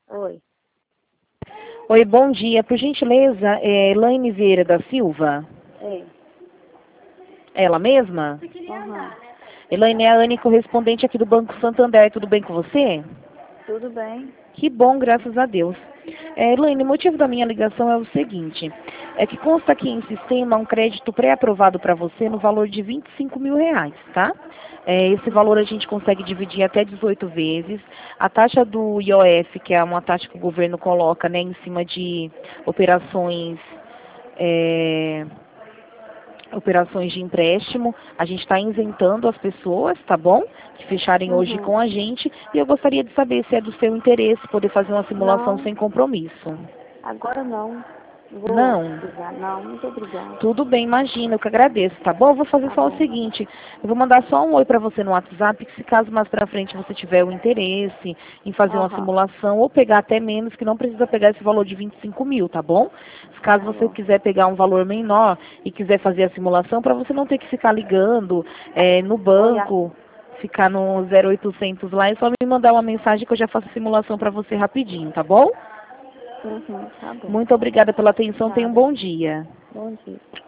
Oi. Oi, bom dia. Por gentileza, Elaine Vieira da Silva? É. Ela mesma? Aham. Elaine, é a Anne, correspondente aqui do Banco Santander. Tudo bem com você? Tudo bem? Que bom, graças a Deus. Elaine, o motivo da minha ligação é o seguinte. É que consta aqui em sistema um crédito pré-aprovado para você no valor de R$ 25.000, tá? Esse valor a gente consegue dividir até 18 vezes. A taxa do IOF, que é uma taxa que o governo coloca, né, em cima de operações, é, operações de empréstimo, a gente está isentando as pessoas, tá bom? Que fecharem hoje Uhum. com a gente. E eu gostaria de saber se é do seu interesse poder fazer uma simulação Não, sem compromisso. agora não. Vou Não? precisar. Não, muito obrigada. Tudo bem, imagina, eu que agradeço, tá bom? Eu vou fazer Tá só o bom. seguinte, eu vou mandar só um oi para você no WhatsApp, que se caso mais pra frente você tiver o interesse em fazer uma Aham. simulação, ou pegar até menos, que não precisa pegar esse valor de 25.000, tá bom? Se caso Tá você bom. quiser pegar um valor menor e quiser fazer a simulação, para você não ter que ficar ligando no Olha. banco, ficar no 0800 lá, é só me mandar uma mensagem que eu já faço a simulação para você rapidinho, tá bom? Uhum. Tá bom. Muito obrigada pela atenção, tenha um Nada. bom dia. Bom dia.